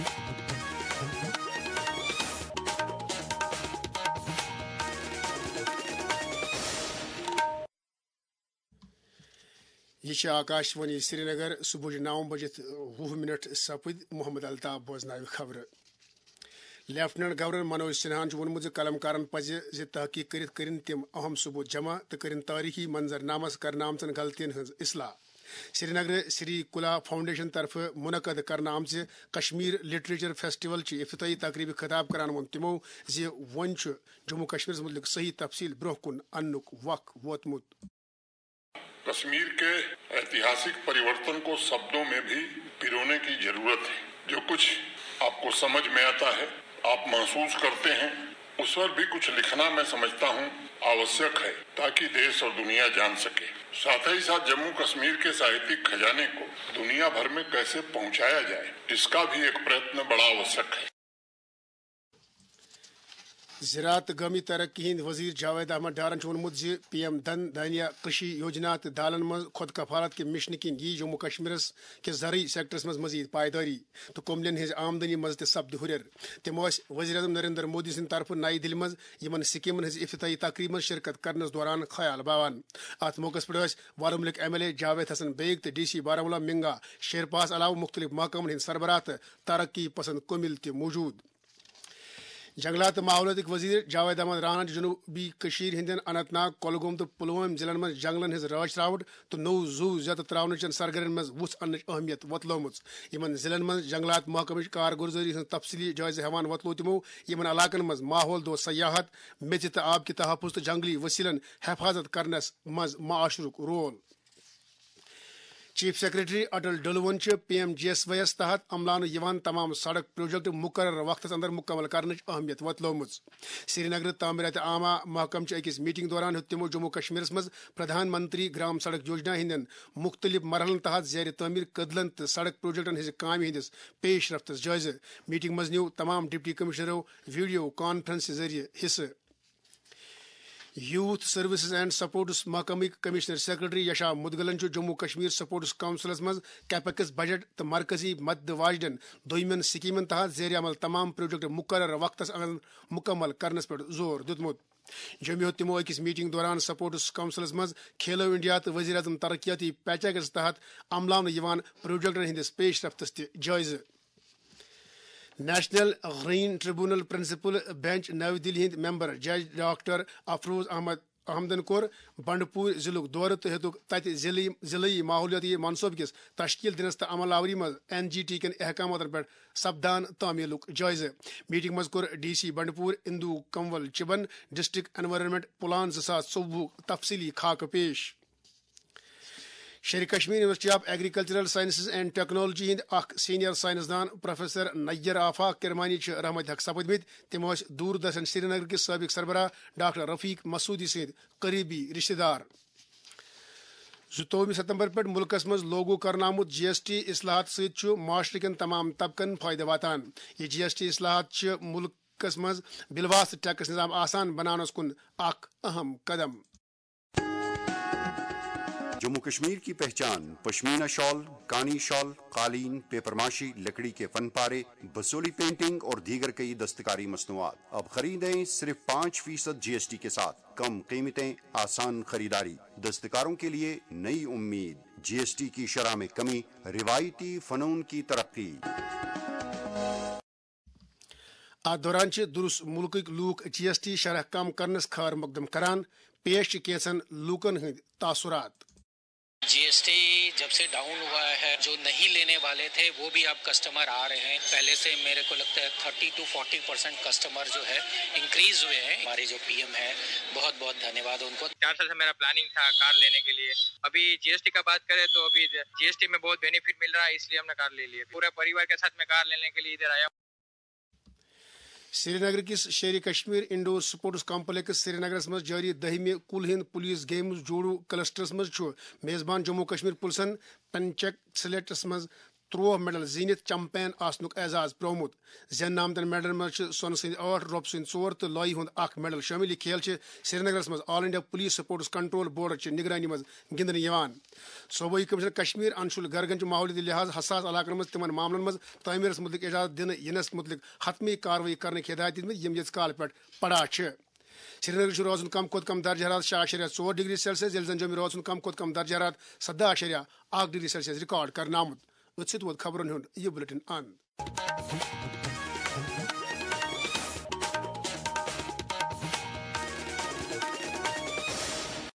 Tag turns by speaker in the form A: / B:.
A: یہ آکاشوانی سری نگر صبح 9 بجے 20 سپد محمد الطاف بوزنائے خبر لیفٹنٹ گورنر منوج سنہا وونمت قلمکارن پزِ تحقیق کرن تم اہم ثبوت جمع تو کرن تاریخی منظرنامس کرن آمژن غلطین ہز اصلاح سری نگر سری کلا فاؤنڈیشن طرف منعقد کرنے آمژ کشمیر لٹریچر فیسٹول چہ افتتاحی تقریب خطاب کران وون تمو زِ وۄنۍ چھُ جموں کشمیر متعلق صحیح تفصیل برونٛہہ کُن اننُک وق ووتمُت.
B: کشمیر کے ایتہاسک پریورتن کو شبدوں میں بھی پرونے کی ضرورت ہے. جو کچھ آپ کو سمجھ میں آتا ہے، آپ محسوس کرتے ہیں، اس پر بھی کچھ لکھنا میں سمجھتا ہوں آوشک ہے تاکہ دیش اور دنیا جان سکے. ساتھ ہی ساتھ جموں کشمیر کے ساہتک خزانے کو دنیا بھر میں کیسے پہنچایا جائے، اس کا بھی ایک پریتن بڑا آوشک ہے.
A: زراعت گامی ترقی ہند وزیر جاوید احمد ڈارن وونمت زِ پی ایم دھن دھانیہ کرشی یوجنا تو دالن مز خود کفالت کے مشن کن یی جموں کشمیر کے زرعی سیکٹرس مز مزید پائیداری تو کملین ہز آمدنی مز تہ سپد ہریر. تم وزیر اعظم نریندر مودی سند طرف نئی دہلی مز یمن سکیمن ہز افتتاحی تقریب مز شرکت کرنس دوران خیال باوان. ات موقع پہ وارملک M L A Javed Hassan Baig تو ڈی سی بارہمولہ منگا شیرپاس علاوہ مختلف محکمن ہند سربراہ تو ترقی پسند کمیل تہ موجود. جنگلات ماحولیات وزیر جاوید احمد رانا جنوبی کشیر ہندین اننت ناگ کولگوم تو پلوام ضلع مز جنگلن ہز راچ تراوٹ تو نو زو زیادہ تراؤن چن سرگرین مز وُژھ انچ اہمیت وتلومت. یمن ضلعن مز جنگلات محکمہ کارگزاری ہند تفصیلی جائزہ ہیوان وتلو تمو یمن علاقن مز ماحول دو سیاحت میژ تو آب کے تحفظ تو جنگلی وسیلن حفاظت کرنس مز معاشرک role. Chief secretary Atal Dulloo P M G S Y تحت عملان یوان تمام سڑک پروجیکٹ مقرر وقت اندر مکمل کرنے اہمیت وتلومت. سری نگر تعمیرات عامہ محکمہ اکس میٹنگ دوران ہیوت تمو جموں کشمیر مز پردھان منتری گرام سڑک یوجنا ہندین مختلف مرحلن تحت زیر تعمیر کدلن تو سڑک پروجیکٹن ہز کامہ ہندس پیش رفتس جائزہ. میٹنگ مز نیو تمام ڈپٹی کمشنرو ویڈیو کانفرنس ذریعہ حصہ. یوتھ سروسز اینڈ سپورٹس محکمہ commissioner secretary Yasha Mudgal Jammu Kashmir sports کونسلس مز کیپیکس بجٹ تو مرکزی مد واجن دویمن سکیمن تحت زیر عمل تمام پروجیکٹ مقرر وقتس مکمل کرنس پہ زور دتمت. جمع تمو اکس میٹنگ دوران سپورٹس کونسلس مز کھیلو انڈیا تو وزیر اعظم ترقیاتی پیکیجس تحت عملان یوان پروجیکٹن ہندس پیش رفتس تہ جائزہ. National Green Tribunal principal bench New Delhi ہند ممبر جج ڈاکٹر افروز احمدن کور بنڈپور ضلع دورہ تو ہیتک تت ضلعی ماحولیاتی منصوبہ کس تشکیل دنس تو عمل آوری مز این جی ٹی کن احکامات پہ سپدان تعمیلک جائزہ. میٹنگ مز کور D C Bandipora Indu Kanwal Chib district environment plan 2024 تفصیلی خاکہ پیش. Sher Kashmir University of Agricultural Sciences and Technology ہند اخ سینئر سائنسدان پروفیسر نیر آفاق کرمانی رحمت حق سپدمت. تم دوردرشن سری نگر کس سابق سربراہ ڈاکٹر رفیق مسعودی سند قریبی رشتہ دار. 24 ستمبر پہ ملکس مز لوگو کرنا آمت جی ایس ٹی اصلاحات ست معاشرے کن تمام طبقن فائدہ واتان. یہ جی ایس ٹی اصلاحات ملکس مز بالواسط ٹیکس نظام آسان بنانس کن اخ اہم قدم.
C: جموں کشمیر کی پہچان پشمینہ شال، کانی شال، قالین، پیپر ماشی، لکڑی کے فن پارے، بسولی پینٹنگ اور دیگر کئی دستکاری مصنوعات. اب خریدیں صرف 5% جی ایس ٹی کے ساتھ. کم قیمتیں، آسان خریداری، دستکاروں کے لیے نئی امید. جی ایس ٹی کی شرح میں کمی، روایتی فنون کی ترقی.
A: ات دوران درست ملک لوک جی ایس ٹی شرح کم کرنس خیر مقدم کران. پیش کینچن لوکن ہند تاثرات.
D: جی ایس ٹی جب سے ڈاؤن ہوا ہے، جو نہیں لینے والے تھے وہ بھی اب کسٹمر آ رہے ہیں. پہلے سے میرے کو لگتا ہے 30 to 40% کسٹمر جو ہے انکریز ہوئے ہیں. ہمارے جو پی ایم ہے، بہت بہت دھنیہ واد ان کو.
E: 4 سال سے میرا پلاننگ تھا کار لینے کے لیے. ابھی جی ایس ٹی کا بات کریں تو ابھی جی ایس ٹی میں بہت بینیفٹ مل رہا ہے، اس لیے ہم نے کار لے لی. پورے پریوار کے ساتھ میں کار لینے کے لیے ادھر آیا.
A: سری نگر کس Sher Kashmir indoor sports complex سری نگرس مز جاری 10ہمہ کل ہند پولیس گیمز جوڑو کلسٹرس مز میزبان جموں کشمیر پلسن پنچک سلیٹس مز 13 میڈل زینت چمپین آسنک اعزاز پرومت زین آمدن میڈل مز سون سند 8 روپ سند 4 تو لوئی ہند 1 میڈل شامل. یہ کھیل سری مز all India police sports control board چہ نگرانی مز گندن یوان. صوبائی کمشنر کشمیر انشول گرگن چہ ماحولیاتی لحاظ حساس علاقن مز تمن معاملن مز تعمیرس متعلق اجازت دن ینس متعلق حتمی کاروٲیی کرنک ہدایت دِتمٕتۍ یم ییٚتہِ کال پٮ۪ٹھ پڑا چھ. سری نگر روزن کم کھوت کم درجہ حرارت 6.4 ڈگری سیلسیس یل زن جومہِ روزن کم کھوت کم درجہ حرارت 17.1 ڈگری سیلسیس ریکارڈ کرنہٕ آمُت. أتھۍ سۭتۍ ووت خبرن ہُنٛد یہِ بُلٹن اند.